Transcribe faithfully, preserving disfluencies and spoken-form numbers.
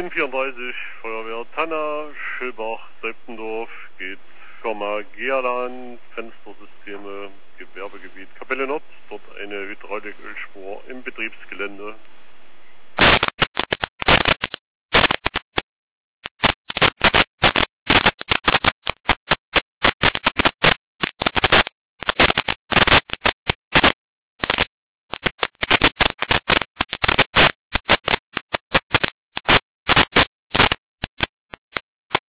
sieben vierunddreißig, Feuerwehr Tanna, Schilbach, Seiptendorf, geht Firma Gealan, Fenstersysteme, Gewerbegebiet Kapelle Nord, dort eine Hydraulikölspur im Betriebsgelände.